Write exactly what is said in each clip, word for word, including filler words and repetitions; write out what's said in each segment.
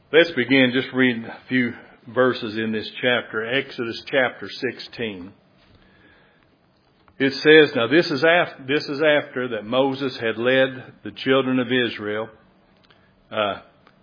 Let's begin just reading a few verses in this chapter, Exodus chapter sixteen. It says, now this is after, this is after that Moses had led the children of Israel uh,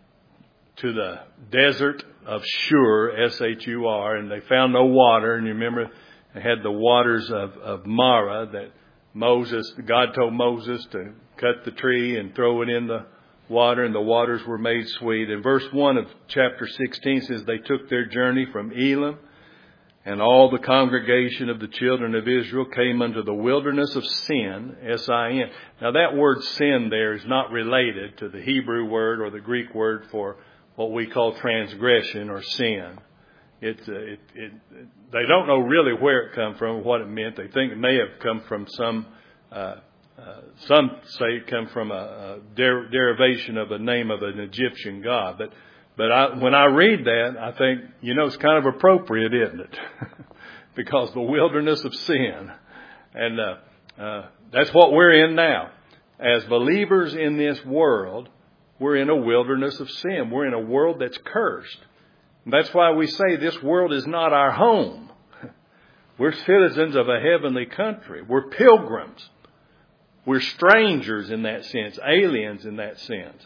to the desert of Shur, S H U R, and they found no water. And you remember they had the waters of, of Marah that Moses, God told Moses to cut the tree and throw it in the water, and the waters were made sweet. And verse one of chapter sixteen says, they took their journey from Elim, and all the congregation of the children of Israel came unto the wilderness of Sin, S I N. Now that word sin there is not related to the Hebrew word or the Greek word for what we call transgression or sin. It, uh, it, it, they don't know really where it come from, what it meant. They think it may have come from some uh, Uh, some say it come from a, a der- derivation of a name of an Egyptian god. But but I, when I read that, I think, you know, it's kind of appropriate, isn't it? Because the wilderness of sin. And uh, uh, that's what we're in now. As believers in this world, we're in a wilderness of sin. We're in a world that's cursed. And that's why we say this world is not our home. We're citizens of a heavenly country. We're pilgrims. We're strangers in that sense, aliens in that sense.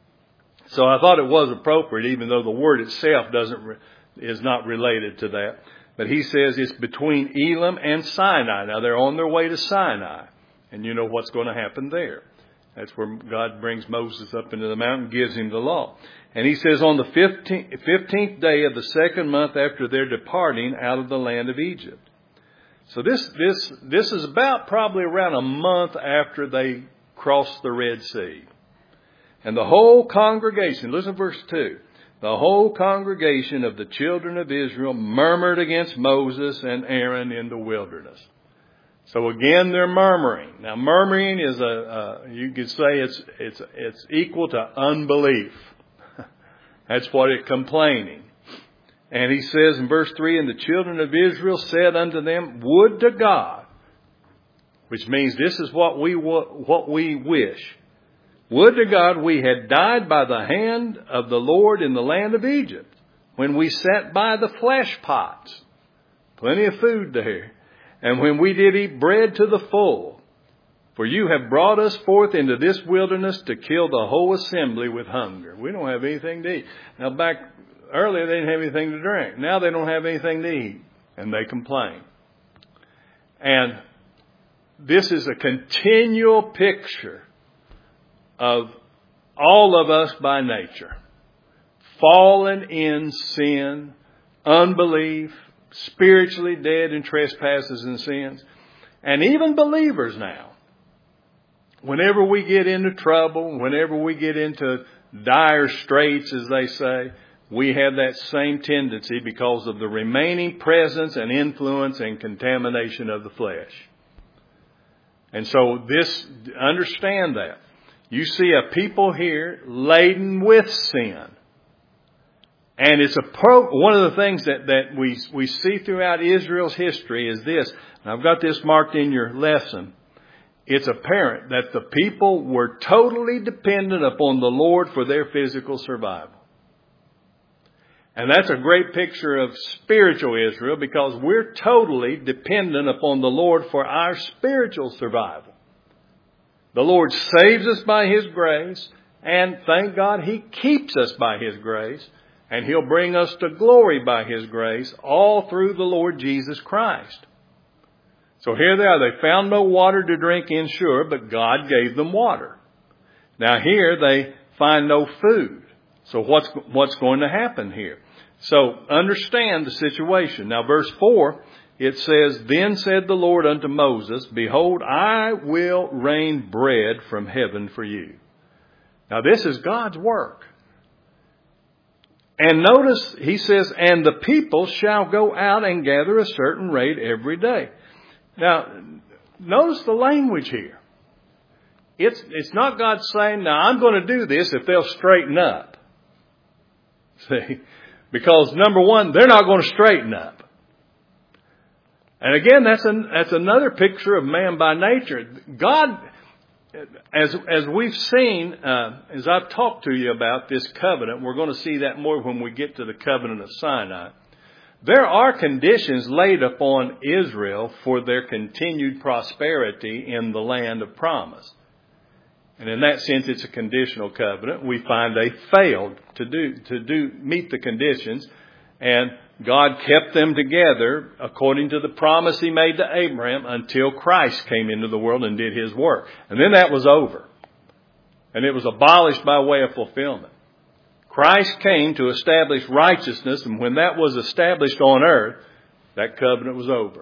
So I thought it was appropriate, even though the word itself doesn't is not related to that. But he says it's between Elim and Sinai. Now they're on their way to Sinai, and you know what's going to happen there. That's where God brings Moses up into the mountain, gives him the law. And he says on the fifteenth day of the second month after their departing out of the land of Egypt. So this this this is about probably around a month after they crossed the Red Sea. And the whole congregation, listen to verse two, the whole congregation of the children of Israel murmured against Moses and Aaron in the wilderness. So again, they're murmuring. Now murmuring is a, uh, you could say it's it's it's equal to unbelief. That's what it complaining. And he says in verse three, and the children of Israel said unto them, would to God, which means this is what we what we wish. Would to God we had died by the hand of the Lord in the land of Egypt, when we sat by the flesh pots. Plenty of food there. And when we did eat bread to the full. For you have brought us forth into this wilderness to kill the whole assembly with hunger. We don't have anything to eat. Now back earlier, they didn't have anything to drink. Now they don't have anything to eat. And they complain. And this is a continual picture of all of us by nature. Fallen in sin, unbelief, spiritually dead in trespasses and sins. And even believers now, whenever we get into trouble, whenever we get into dire straits, as they say, we have that same tendency because of the remaining presence and influence and contamination of the flesh. And so this, understand that. You see a people here laden with sin. And it's a pro, one of the things that, that we, we see throughout Israel's history is this. And I've got this marked in your lesson. It's apparent that the people were totally dependent upon the Lord for their physical survival. And that's a great picture of spiritual Israel, because we're totally dependent upon the Lord for our spiritual survival. The Lord saves us by His grace, and thank God He keeps us by His grace, and He'll bring us to glory by His grace, all through the Lord Jesus Christ. So here they are. They found no water to drink in Shur, but God gave them water. Now here they find no food. So what's what's going to happen here? So understand the situation. Now verse four, it says, then said the Lord unto Moses, behold, I will rain bread from heaven for you. Now this is God's work. And notice, he says, and the people shall go out and gather a certain rate every day. Now, notice the language here. It's, it's not God saying, now I'm going to do this if they'll straighten up. See? Because number one, they're not going to straighten up. And again, that's an, that's another picture of man by nature. God, as as we've seen, uh, as I've talked to you about this covenant, we're going to see that more when we get to the covenant of Sinai. There are conditions laid upon Israel for their continued prosperity in the land of promise. And in that sense, it's a conditional covenant. We find they failed to do, to do, meet the conditions, and God kept them together according to the promise He made to Abraham until Christ came into the world and did His work. And then that was over. And it was abolished by way of fulfillment. Christ came to establish righteousness, and when that was established on earth, that covenant was over.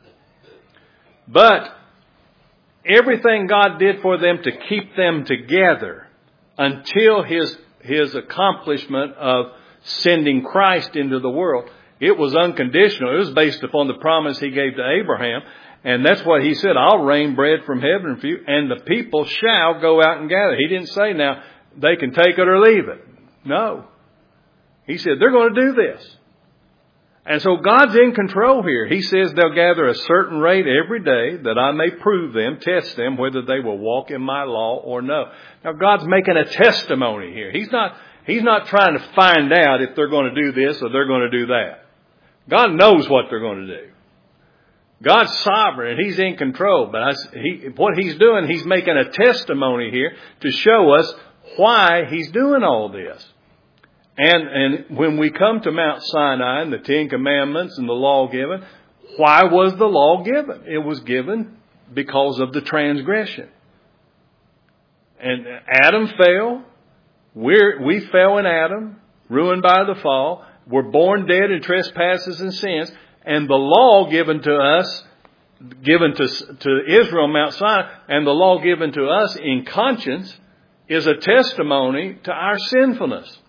But everything God did for them to keep them together until His, His accomplishment of sending Christ into the world, it was unconditional. It was based upon the promise He gave to Abraham. And that's what He said, I'll rain bread from heaven for you, and the people shall go out and gather. He didn't say now they can take it or leave it. No. He said they're going to do this. And so God's in control here. He says they'll gather a certain rate every day that I may prove them, test them, whether they will walk in my law or no. Now God's making a testimony here. He's not, He's not trying to find out if they're going to do this or they're going to do that. God knows what they're going to do. God's sovereign and He's in control. But I, he, what He's doing, He's making a testimony here to show us why He's doing all this. And, and when we come to Mount Sinai and the Ten Commandments and the law given, why was the law given? It was given because of the transgression. And Adam fell. We're, we fell in Adam, ruined by the fall. We're born dead in trespasses and sins. And the law given to us, given to, to Israel, Mount Sinai, and the law given to us in conscience is a testimony to our sinfulness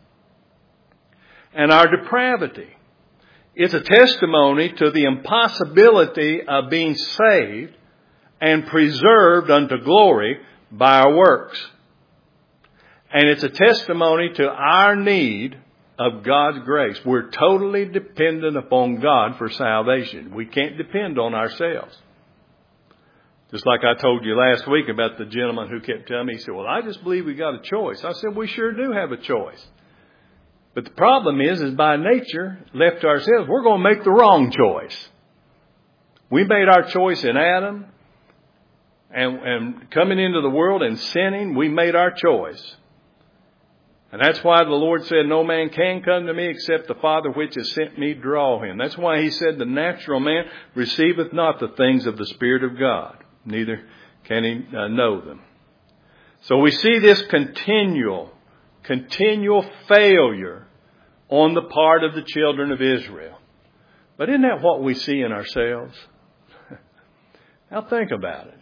and our depravity. It's a testimony to the impossibility of being saved and preserved unto glory by our works. And it's a testimony to our need of God's grace. We're totally dependent upon God for salvation. We can't depend on ourselves. Just like I told you last week about the gentleman who kept telling me, he said, well, I just believe we got a choice. I said, we sure do have a choice. But the problem is, is by nature, left to ourselves, we're going to make the wrong choice. We made our choice in Adam, and, and coming into the world and sinning, we made our choice. And that's why the Lord said, no man can come to me except the Father which has sent me draw him. That's why He said, the natural man receiveth not the things of the Spirit of God, neither can he uh, know them. So we see this continual, continual failure on the part of the children of Israel. But isn't that what we see in ourselves? Now think about it.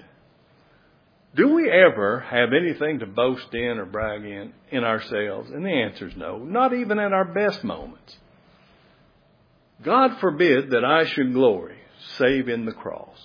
Do we ever have anything to boast in or brag in in ourselves? And the answer is no, not even at our best moments. God forbid that I should glory, save in the cross.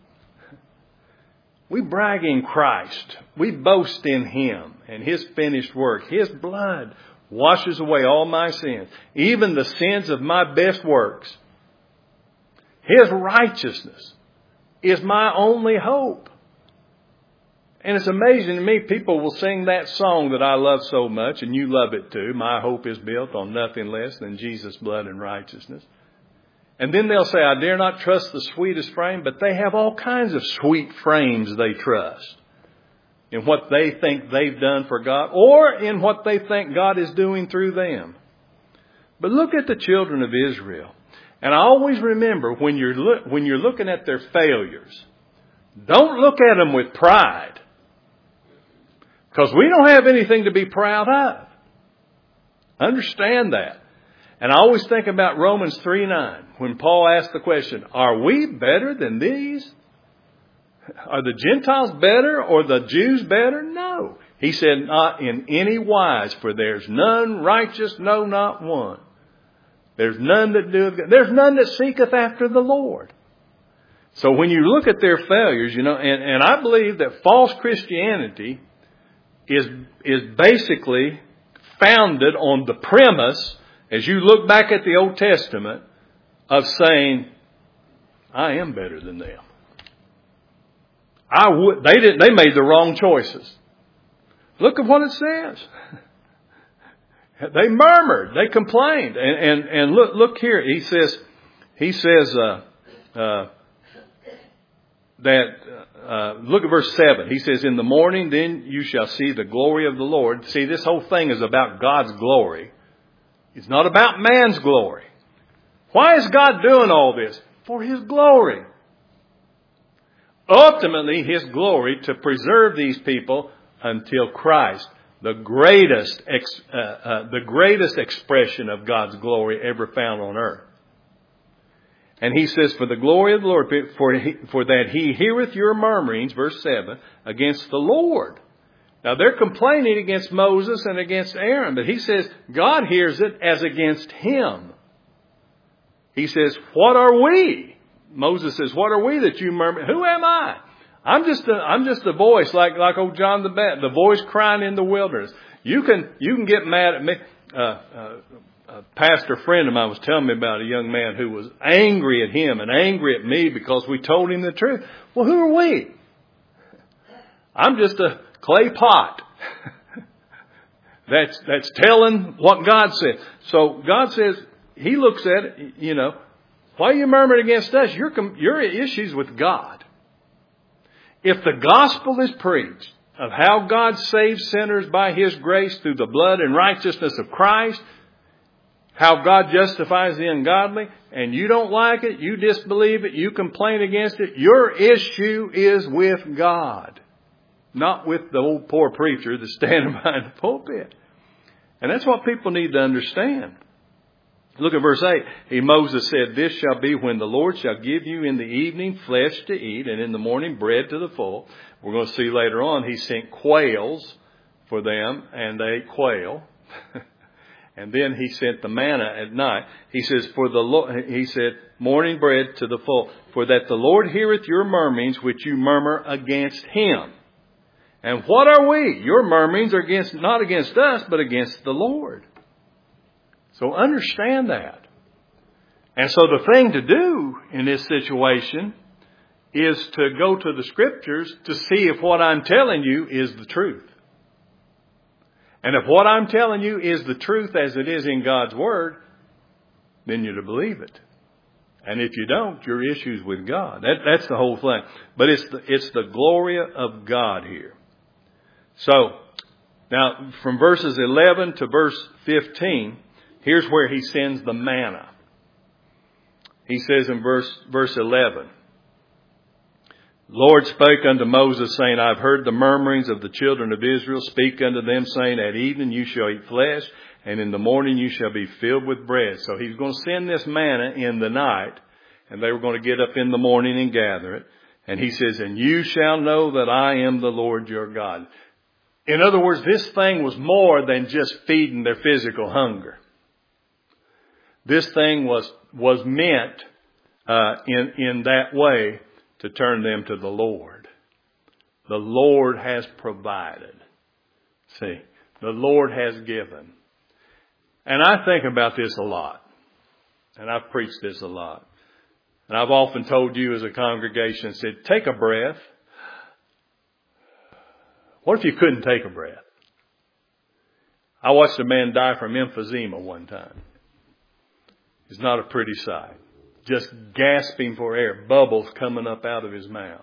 We brag in Christ. We boast in Him and His finished work. His blood washes away all my sins, even the sins of my best works. His righteousness is my only hope. And it's amazing to me, people will sing that song that I love so much, and you love it too. My hope is built on nothing less than Jesus' blood and righteousness. And then they'll say, I dare not trust the sweetest frame, but they have all kinds of sweet frames they trust in what they think they've done for God or in what they think God is doing through them. But look at the children of Israel. And I always remember when you're, look, when you're looking at their failures, don't look at them with pride. Because we don't have anything to be proud of. Understand that. And I always think about Romans three nine, when Paul asked the question, are we better than these? Are the Gentiles better or the Jews better? No. He said, not in any wise, for there's none righteous, no, not one. There's none that doeth good. There's none that seeketh after the Lord. So when you look at their failures, you know, and, and I believe that false Christianity is, is basically founded on the premise, as you look back at the Old Testament, of saying, I am better than them. I would, they didn't, they made the wrong choices. Look at what it says. They murmured, they complained. And, and, and look, look here. He says, he says, uh, uh, that, uh, look at verse seven. He says, in the morning, then you shall see the glory of the Lord. See, this whole thing is about God's glory. It's not about man's glory. Why is God doing all this? For His glory. Ultimately, His glory to preserve these people until Christ, the greatest, ex, uh, uh, the greatest expression of God's glory ever found on earth. And He says, for the glory of the Lord, for, he, for that He heareth your murmurings, verse seven, against the Lord. Now they're complaining against Moses and against Aaron, but He says God hears it as against Him. He says, what are we? Moses says, what are we that you murmur? Who am I? I'm just a, I'm just a voice like, like old John the Baptist, the voice crying in the wilderness. You can, you can get mad at me. Uh, uh, a pastor friend of mine was telling me about a young man who was angry at him and angry at me because we told him the truth. Well, who are we? I'm just a clay pot. that's, that's telling what God said. So God says, He looks at it, you know, why are you murmuring against us? Your, your issues with God. If the gospel is preached of how God saves sinners by His grace through the blood and righteousness of Christ, how God justifies the ungodly, and you don't like it, you disbelieve it, you complain against it, your issue is with God, not with the old poor preacher that's standing behind the pulpit. And that's what people need to understand. Look at verse eight. He, Moses said, this shall be when the Lord shall give you in the evening flesh to eat, and in the morning bread to the full. We're going to see later on He sent quails for them, and they ate quail. And then He sent the manna at night. He says, for the Lord, He said, morning bread to the full, for that the Lord heareth your murmurings which you murmur against Him. And what are we? Your murmurings are against, not against us, but against the Lord. So understand that. And so the thing to do in this situation is to go to the Scriptures to see if what I'm telling you is the truth. And if what I'm telling you is the truth as it is in God's Word, then you're to believe it. And if you don't, your issue's with God. That, that's the whole thing. But it's the, it's the glory of God here. So, now from verses eleven to verse fifteen, here's where He sends the manna. He says in verse, verse eleven, Lord spake unto Moses, saying, I've heard the murmurings of the children of Israel. Speak unto them, saying, at evening you shall eat flesh, and in the morning you shall be filled with bread. So He's going to send this manna in the night, and they were going to get up in the morning and gather it. And He says, and you shall know that I am the Lord your God. In other words, this thing was more than just feeding their physical hunger. This thing was, was meant, uh, in, in that way to turn them to the Lord. The Lord has provided. See, the Lord has given. And I think about this a lot. And I've preached this a lot. And I've often told you as a congregation, said, take a breath. What if you couldn't take a breath? I watched a man die from emphysema one time. It's not a pretty sight. Just gasping for air, bubbles coming up out of his mouth.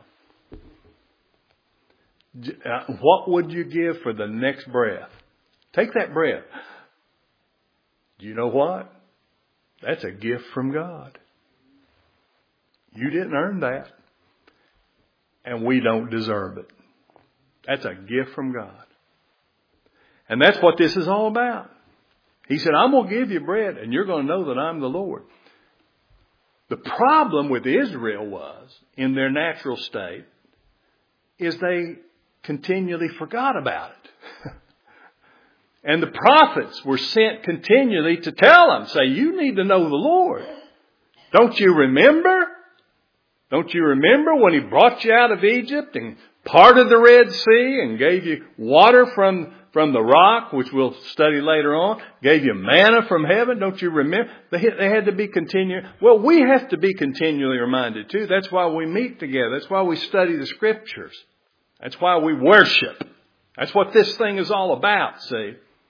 What would you give for the next breath? Take that breath. Do you know what? That's a gift from God. You didn't earn that. And we don't deserve it. That's a gift from God. And that's what this is all about. He said, I'm going to give you bread and you're going to know that I'm the Lord. The problem with Israel was, in their natural state, is they continually forgot about it. And the prophets were sent continually to tell them, say, you need to know the Lord. Don't you remember? Don't you remember when He brought you out of Egypt and parted the Red Sea and gave you water from, from the rock, which we'll study later on. Gave you manna from heaven. Don't you remember? They had, they had to be continual. Well, we have to be continually reminded too. That's why we meet together. That's why we study the Scriptures. That's why we worship. That's what this thing is all about, see.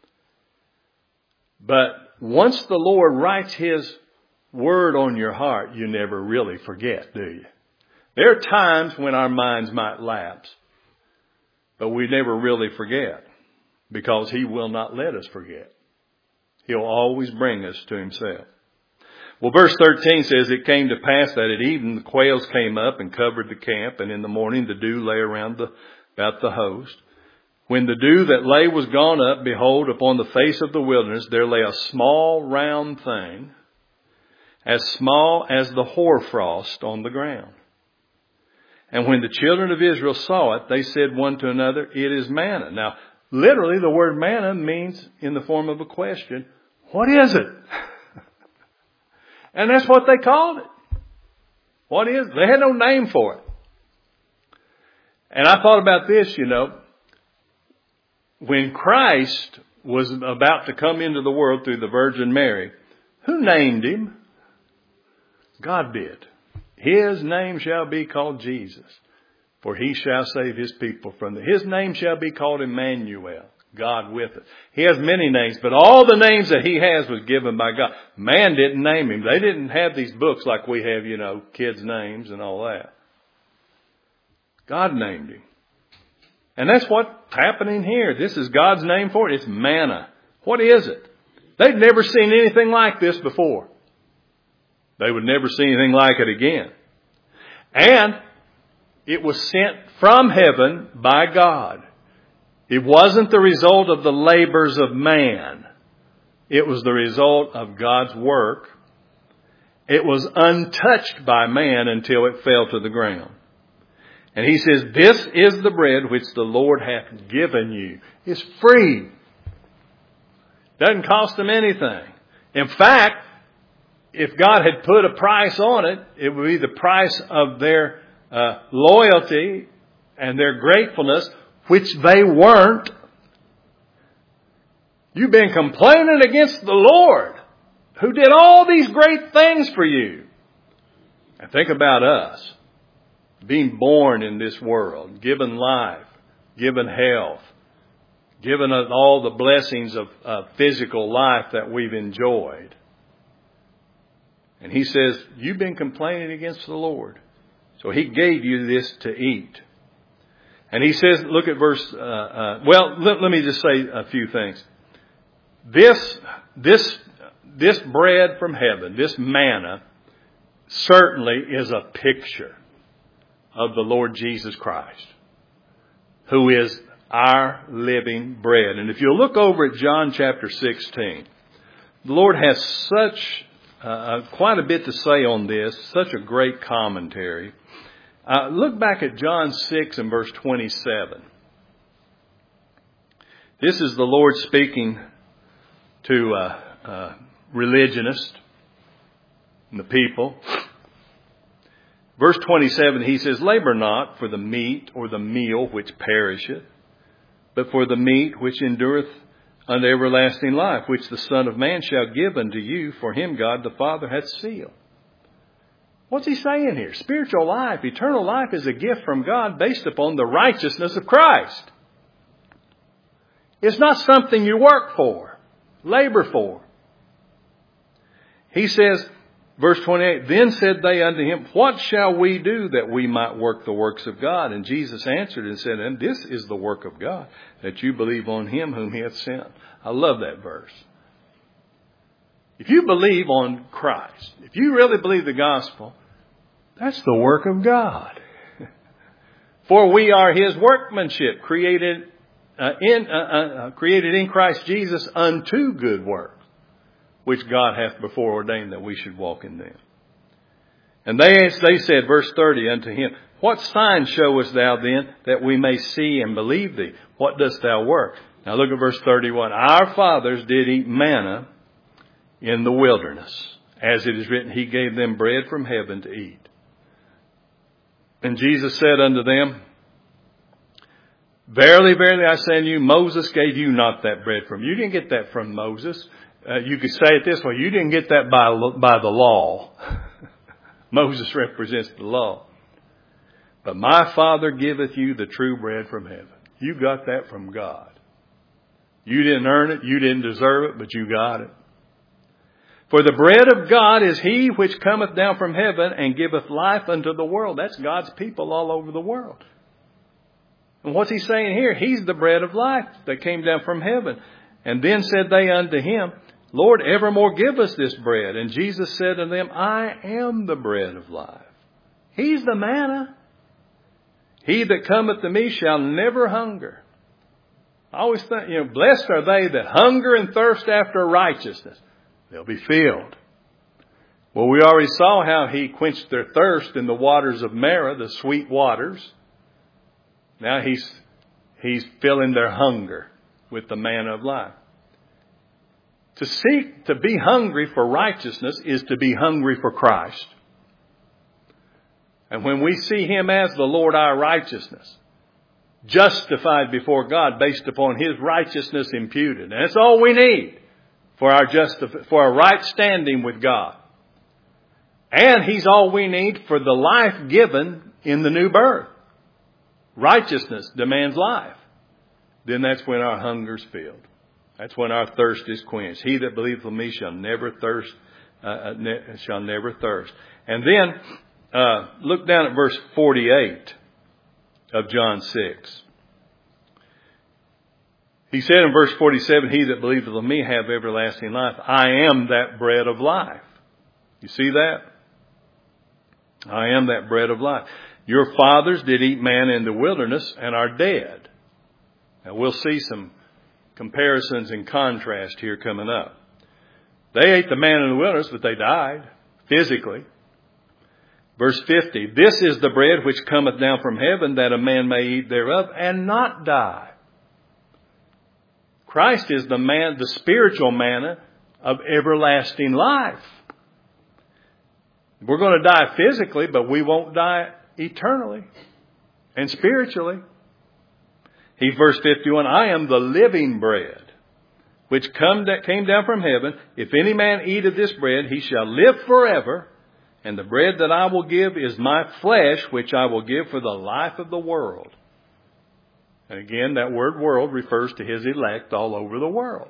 But once the Lord writes His Word on your heart, you never really forget, do you? There are times when our minds might lapse, but we never really forget because He will not let us forget. He'll always bring us to Himself. Well, verse thirteen says, it came to pass that at evening the quails came up and covered the camp, and in the morning the dew lay around the, about the host. When the dew that lay was gone up, behold, upon the face of the wilderness there lay a small round thing, as small as the hoarfrost on the ground. And when the children of Israel saw it, they said one to another, it is manna. Now, literally the word manna means, in the form of a question, what is it? And that's what they called it. What is it? They had no name for it. And I thought about this, you know. When Christ was about to come into the world through the Virgin Mary, who named Him? God did. His name shall be called Jesus, for He shall save His people from the... His name shall be called Emmanuel, God with us. He has many names, but all the names that He has was given by God. Man didn't name Him. They didn't have these books like we have, you know, kids' names and all that. God named Him. And that's what's happening here. This is God's name for it. It's manna. What is it? They'd never seen anything like this before. They would never see anything like it again. And it was sent from heaven by God. It wasn't the result of the labors of man. It was the result of God's work. It was untouched by man until it fell to the ground. And He says, this is the bread which the Lord hath given you. It's free. Doesn't cost them anything. In fact, if God had put a price on it, it would be the price of their uh, loyalty and their gratefulness, which they weren't. You've been complaining against the Lord, who did all these great things for you. And think about us. Being born in this world, given life, given health, given us all the blessings of, of physical life that we've enjoyed. And He says, you've been complaining against the Lord. So He gave you this to eat. And He says, look at verse, uh, uh, well, let, let me just say a few things. This, this, this bread from heaven, this manna, certainly is a picture of the Lord Jesus Christ, who is our living bread. And if you look over at John chapter sixteen, the Lord has such uh, quite a bit to say on this, such a great commentary. Uh, look back at John six and verse twenty-seven. This is the Lord speaking to uh, uh, religionists and the people. Verse twenty-seven, He says, labor not for the meat or the meal which perisheth, but for the meat which endureth unto everlasting life, which the Son of Man shall give unto you, for Him God the Father hath sealed. What's He saying here? Spiritual life, eternal life is a gift from God based upon the righteousness of Christ. It's not something you work for, labor for. He says, verse twenty-eight, then said they unto Him, what shall we do that we might work the works of God? And Jesus answered and said, and this is the work of God, that you believe on Him whom He hath sent. I love that verse. If you believe on Christ, if you really believe the gospel, that's the work of God. For we are His workmanship, created uh, in uh, uh, created in Christ Jesus unto good works, which God hath before ordained that we should walk in them. And they, they said, verse thirty, unto Him, what sign showest Thou then, that we may see and believe Thee? What dost Thou work? Now look at verse thirty-one. Our fathers did eat manna in the wilderness. As it is written, He gave them bread from heaven to eat. And Jesus said unto them, Verily, verily, I say unto you, Moses gave you not that bread from. You didn't get that from Moses. Uh, you could say it this way. You didn't get that by, by the law. Moses represents the law. But my Father giveth you the true bread from heaven. You got that from God. You didn't earn it. You didn't deserve it, but you got it. For the bread of God is he which cometh down from heaven and giveth life unto the world. That's God's people all over the world. And what's he saying here? He's the bread of life that came down from heaven. And then said they unto him, Lord, evermore give us this bread. And Jesus said unto them, I am the bread of life. He's the manna. He that cometh to me shall never hunger. I always think, you know, blessed are they that hunger and thirst after righteousness. They'll be filled. Well, we already saw how he quenched their thirst in the waters of Marah, the sweet waters. Now he's, he's filling their hunger with the manna of life. To seek, to be hungry for righteousness is to be hungry for Christ. And when we see him as the Lord our righteousness, justified before God based upon his righteousness imputed. And that's all we need for our justif- for our right standing with God. And he's all we need for the life given in the new birth. Righteousness demands life. Then that's when our hunger's filled. That's when our thirst is quenched. He that believeth on me shall never thirst, uh, ne- shall never thirst. And then, uh, look down at verse forty-eight of John six. He said in verse forty-seven, he that believeth on me have everlasting life. I am that bread of life. You see that? I am that bread of life. Your fathers did eat manna in the wilderness and are dead. Now we'll see some comparisons and contrast here coming up. They ate the manna in the wilderness, but they died physically. Verse fifty, this is the bread which cometh down from heaven, that a man may eat thereof and not die. Christ is the man, the spiritual manna of everlasting life. We're going to die physically, but we won't die eternally and spiritually. He, verse fifty-one, I am the living bread, which come that came down from heaven. If any man eat of this bread, he shall live forever. And the bread that I will give is my flesh, which I will give for the life of the world. And again, that word world refers to his elect all over the world.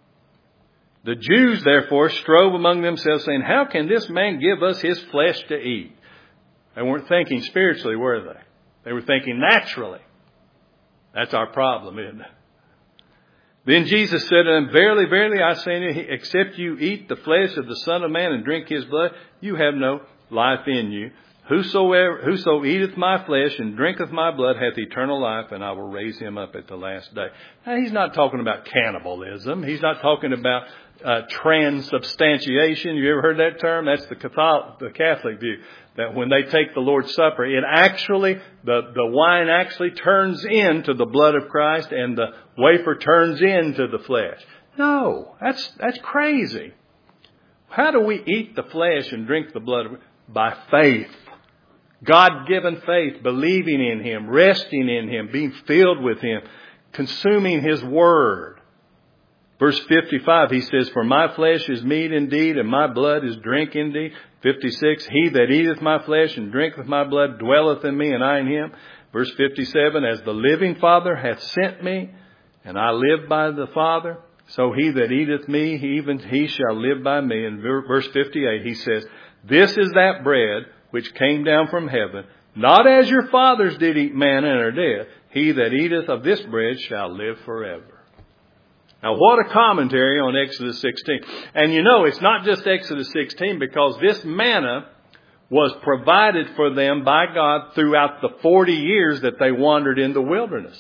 The Jews, therefore, strove among themselves, saying, how can this man give us his flesh to eat? They weren't thinking spiritually, were they? They were thinking naturally. That's our problem, isn't it? Then Jesus said to them, verily, verily, I say unto you, except you eat the flesh of the Son of Man and drink his blood, you have no life in you. Whosoever, whoso eateth my flesh and drinketh my blood hath eternal life, and I will raise him up at the last day. Now, he's not talking about cannibalism. He's not talking about uh, transubstantiation. You ever heard that term? That's the Catholic, the Catholic view. That when they take the Lord's Supper, it actually, the, the wine actually turns into the blood of Christ and the wafer turns into the flesh. No, that's, that's crazy. How do we eat the flesh and drink the blood? By faith. God-given faith, believing in him, resting in him, being filled with him, consuming his word. Verse fifty-five, he says, for my flesh is meat indeed, and my blood is drink indeed. fifty-six, he that eateth my flesh and drinketh my blood dwelleth in me, and I in him. Verse fifty-seven, as the living Father hath sent me, and I live by the Father, so he that eateth me, even he shall live by me. And verse fifty-eight, he says, this is that bread which came down from heaven, not as your fathers did eat manna and are dead. He that eateth of this bread shall live forever. Now, what a commentary on Exodus sixteen. And you know, it's not just Exodus sixteen, because this manna was provided for them by God throughout the forty years that they wandered in the wilderness.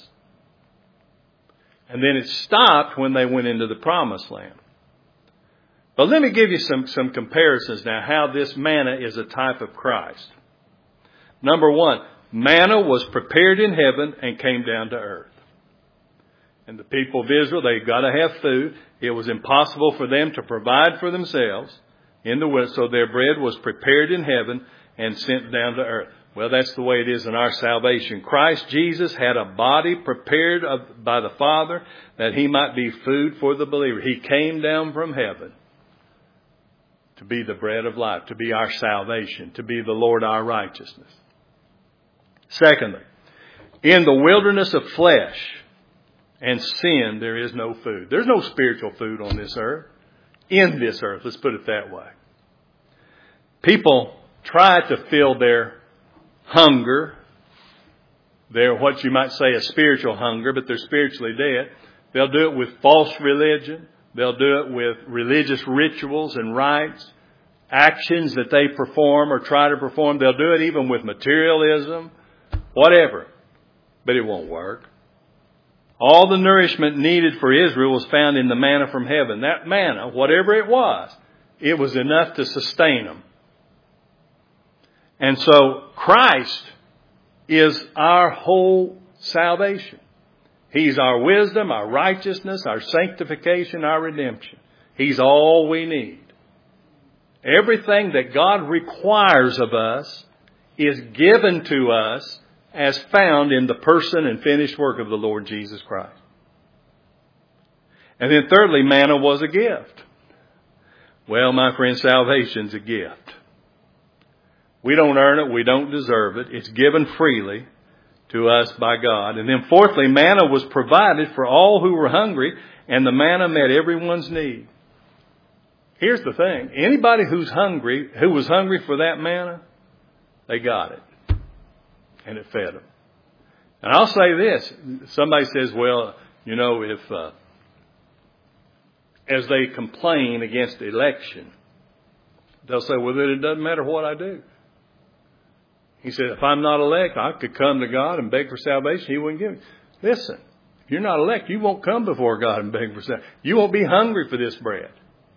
And then it stopped when they went into the promised land. But let me give you some, some comparisons now, how this manna is a type of Christ. Number one, manna was prepared in heaven and came down to earth. And the people of Israel, they've got to have food. It was impossible for them to provide for themselves in the wilderness, so their bread was prepared in heaven and sent down to earth. Well, that's the way it is in our salvation. Christ Jesus had a body prepared by the Father that He might be food for the believer. He came down from heaven to be the bread of life, to be our salvation, to be the Lord our righteousness. Secondly, in the wilderness of flesh and sin, there is no food. There's no spiritual food on this earth. In this earth, let's put it that way. People try to fill their hunger, their what you might say a spiritual hunger, but they're spiritually dead. They'll do it with false religion. They'll do it with religious rituals and rites, actions that they perform or try to perform. They'll do it even with materialism, whatever. But it won't work. All the nourishment needed for Israel was found in the manna from heaven. That manna, whatever it was, it was enough to sustain them. And so Christ is our whole salvation. He's our wisdom, our righteousness, our sanctification, our redemption. He's all we need. Everything that God requires of us is given to us as found in the person and finished work of the Lord Jesus Christ. And then thirdly, manna was a gift. Well, my friend, salvation's a gift. We don't earn it. We don't deserve it. It's given freely to us by God. And then fourthly, manna was provided for all who were hungry, and the manna met everyone's need. Here's the thing. Anybody who's hungry, who was hungry for that manna, they got it. And it fed them. And I'll say this. Somebody says, well, you know, if, uh, as they complain against election, they'll say, well, then it doesn't matter what I do. He said, if I'm not elect, I could come to God and beg for salvation. He wouldn't give me. Listen, if you're not elect, you won't come before God and beg for salvation. You won't be hungry for this bread.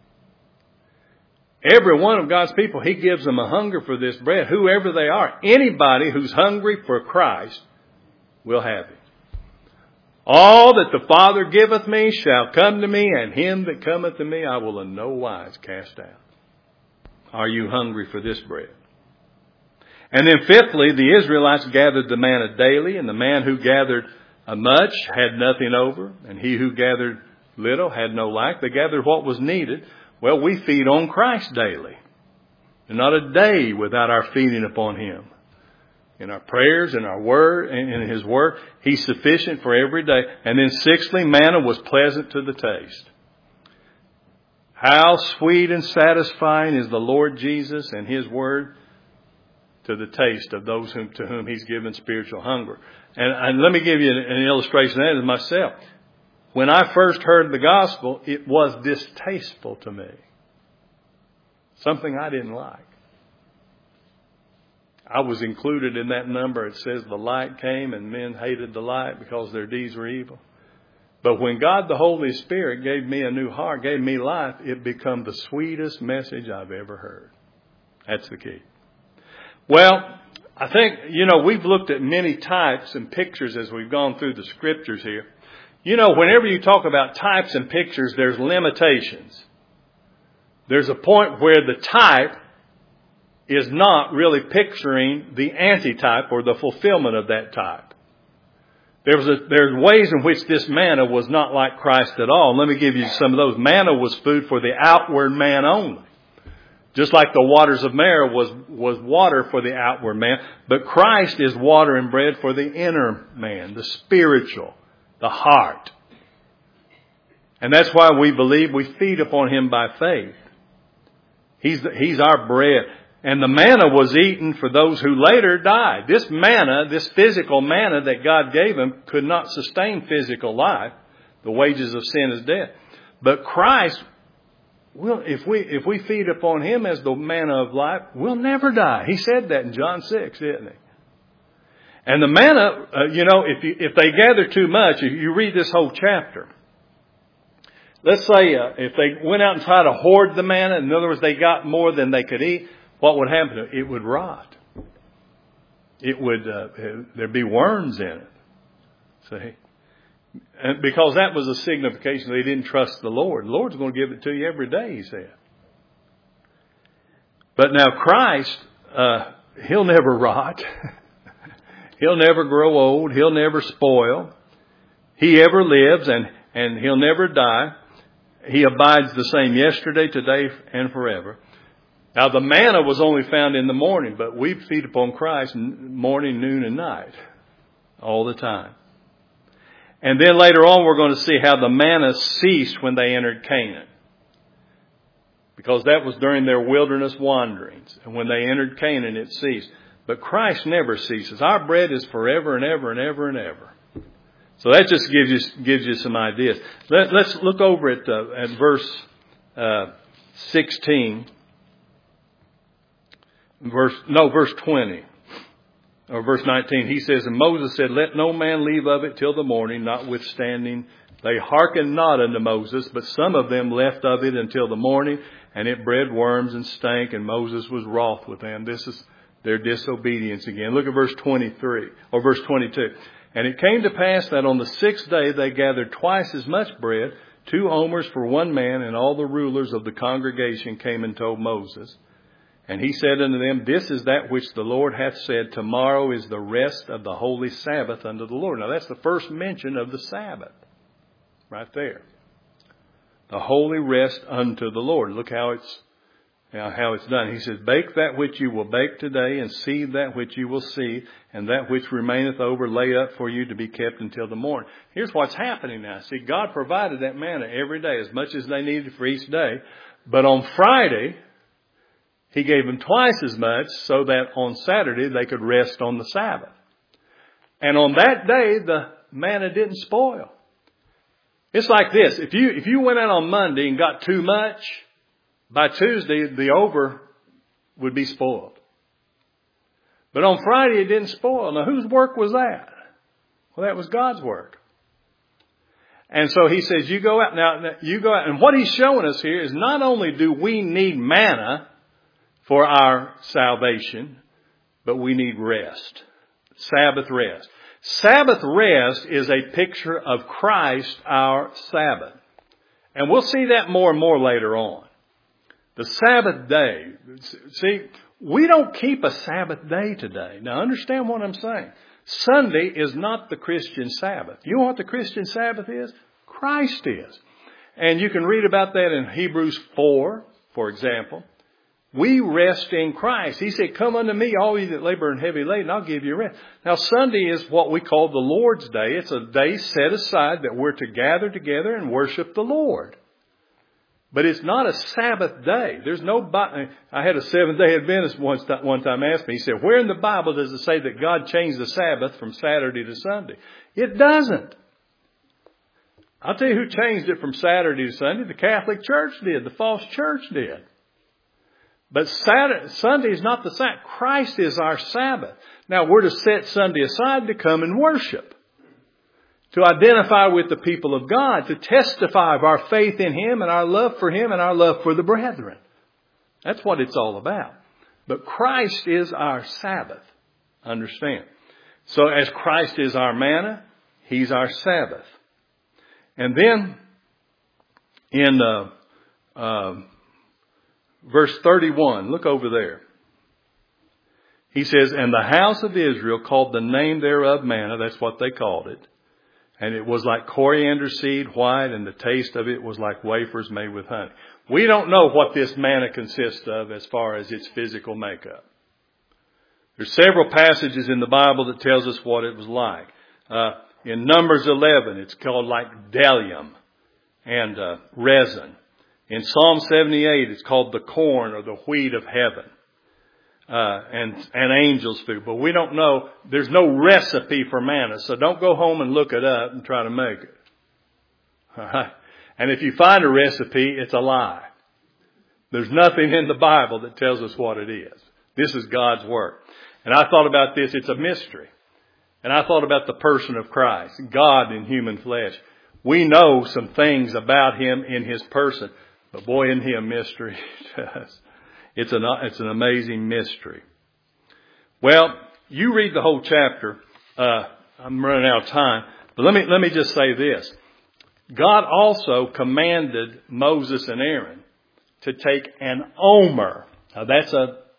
Every one of God's people, He gives them a hunger for this bread, whoever they are. Anybody who's hungry for Christ will have it. All that the Father giveth me shall come to me, and him that cometh to me I will in no wise cast out. Are you hungry for this bread? And then fifthly, the Israelites gathered the manna daily, and the man who gathered much had nothing over, and he who gathered little had no lack. They gathered what was needed. Well, we feed on Christ daily. And not a day without our feeding upon Him. In our prayers, in our word, and in His word, He's sufficient for every day. And then sixthly, manna was pleasant to the taste. How sweet and satisfying is the Lord Jesus and His word to the taste of those whom, to whom He's given spiritual hunger. And, and let me give you an, an illustration of that myself. When I first heard the gospel, it was distasteful to me. Something I didn't like. I was included in that number. It says the light came and men hated the light because their deeds were evil. But when God the Holy Spirit gave me a new heart, gave me life, it became the sweetest message I've ever heard. That's the key. Well, I think, you know, we've looked at many types and pictures as we've gone through the scriptures here. You know, whenever you talk about types and pictures, there's limitations. There's a point where the type is not really picturing the antitype or the fulfillment of that type. There was a, there's ways in which this manna was not like Christ at all. Let me give you some of those. Manna was food for the outward man only. Just like the waters of Marah was, was water for the outward man. But Christ is water and bread for the inner man, the spiritual, the heart. And that's why we believe we feed upon Him by faith. He's, the, he's our bread. And the manna was eaten for those who later died. This manna, this physical manna that God gave them could not sustain physical life. The wages of sin is death. But Christ, will, if we if we feed upon Him as the manna of life, we'll never die. He said that in John six, didn't He? And the manna, uh, you know, if you, if they gather too much, if you read this whole chapter, let's say uh, if they went out and tried to hoard the manna, in other words, they got more than they could eat, what would happen to it? It would rot. It would, uh, there'd be worms in it. See? And because that was a signification they didn't trust the Lord. The Lord's going to give it to you every day, He said. But now Christ, uh, He'll never rot. He'll never grow old. He'll never spoil. He ever lives, and, and He'll never die. He abides the same yesterday, today, and forever. Now, the manna was only found in the morning, but we feed upon Christ morning, noon, and night all the time. And then later on, we're going to see how the manna ceased when they entered Canaan, because that was during their wilderness wanderings. And when they entered Canaan, it ceased. But Christ never ceases. Our bread is forever and ever and ever and ever. So that just gives you gives you some ideas. Let, let's look over at uh, at verse uh, sixteen. Verse no, verse twenty or verse nineteen. He says, and Moses said, "Let no man leave of it till the morning. Notwithstanding, they hearkened not unto Moses, but some of them left of it until the morning, and it bred worms and stank. And Moses was wroth with them." This is their disobedience again. Look at verse twenty-three or verse twenty-two. And it came to pass that on the sixth day they gathered twice as much bread, two omers for one man, and all the rulers of the congregation came and told Moses. And he said unto them, "This is that which the Lord hath said, tomorrow is the rest of the holy Sabbath unto the Lord." Now that's the first mention of the Sabbath. Right there. The holy rest unto the Lord. Look how it's Now, how it's done. He says, "Bake that which you will bake today, and seethe that which you will seethe, and that which remaineth over lay up for you to be kept until the morning." Here's what's happening now. See, God provided that manna every day, as much as they needed for each day. But on Friday, He gave them twice as much, so that on Saturday they could rest on the Sabbath. And on that day, the manna didn't spoil. It's like this. If you, if you went out on Monday and got too much, by Tuesday, the over would be spoiled. But on Friday, it didn't spoil. Now, whose work was that? Well, that was God's work. And so He says, you go out. Now, you go out. And what He's showing us here is not only do we need manna for our salvation, but we need rest. Sabbath rest. Sabbath rest is a picture of Christ, our Sabbath. And we'll see that more and more later on. The Sabbath day. See, we don't keep a Sabbath day today. Now understand what I'm saying. Sunday is not the Christian Sabbath. You know what the Christian Sabbath is? Christ is. And you can read about that in Hebrews four, for example. We rest in Christ. He said, "Come unto me, all ye that labor and heavy laden, I'll give you rest." Now Sunday is what we call the Lord's Day. It's a day set aside that we're to gather together and worship the Lord. But it's not a Sabbath day. There's no, I had a Seventh-day Adventist once, one time ask me, he said, "Where in the Bible does it say that God changed the Sabbath from Saturday to Sunday?" It doesn't. I'll tell you who changed it from Saturday to Sunday. The Catholic Church did. The false church did. But Saturday, Sunday is not the Sabbath. Christ is our Sabbath. Now we're to set Sunday aside to come and worship. To identify with the people of God, to testify of our faith in Him and our love for Him and our love for the brethren. That's what it's all about. But Christ is our Sabbath. Understand? So as Christ is our manna, He's our Sabbath. And then in uh, uh, verse thirty-one, look over there. He says, "And the house of Israel called the name thereof manna." That's what they called it. "And it was like coriander seed, white, and the taste of it was like wafers made with honey." We don't know what this manna consists of as far as its physical makeup. There's several passages in the Bible that tells us what it was like. Uh, in Numbers eleven, it's called like bdellium and uh, resin. In Psalm seventy-eight, it's called the corn or the wheat of heaven. Uh, and, and angels' food. But we don't know, there's no recipe for manna. So don't go home and look it up and try to make it. All right? And if you find a recipe, it's a lie. There's nothing in the Bible that tells us what it is. This is God's work. And I thought about this, it's a mystery. And I thought about the person of Christ, God in human flesh. We know some things about Him in His person. But boy, isn't He a mystery to us. It's an, it's an amazing mystery. Well, you read the whole chapter. Uh, I'm running out of time. But let me, let me just say this. God also commanded Moses and Aaron to take an omer. Now that's a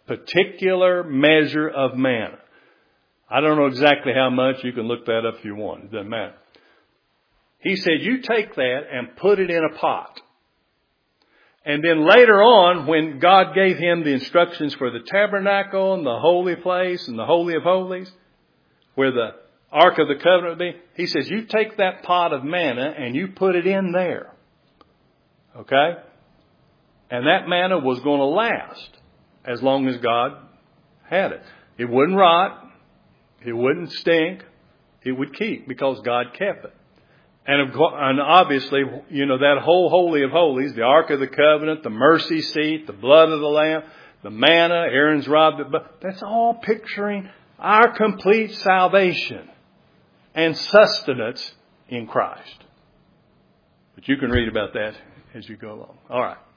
particular measure of manna. I don't know exactly how much. You can look that up if you want. It doesn't matter. He said, you take that and put it in a pot. And then later on, when God gave him the instructions for the tabernacle and the holy place and the Holy of Holies, where the Ark of the Covenant would be, he says, you take that pot of manna and you put it in there. Okay? And that manna was going to last as long as God had it. It wouldn't rot. It wouldn't stink. It would keep because God kept it. And, and obviously, you know, that whole Holy of Holies, the Ark of the Covenant, the mercy seat, the blood of the Lamb, the manna, Aaron's rod, that's all picturing our complete salvation and sustenance in Christ. But you can read about that as you go along. All right.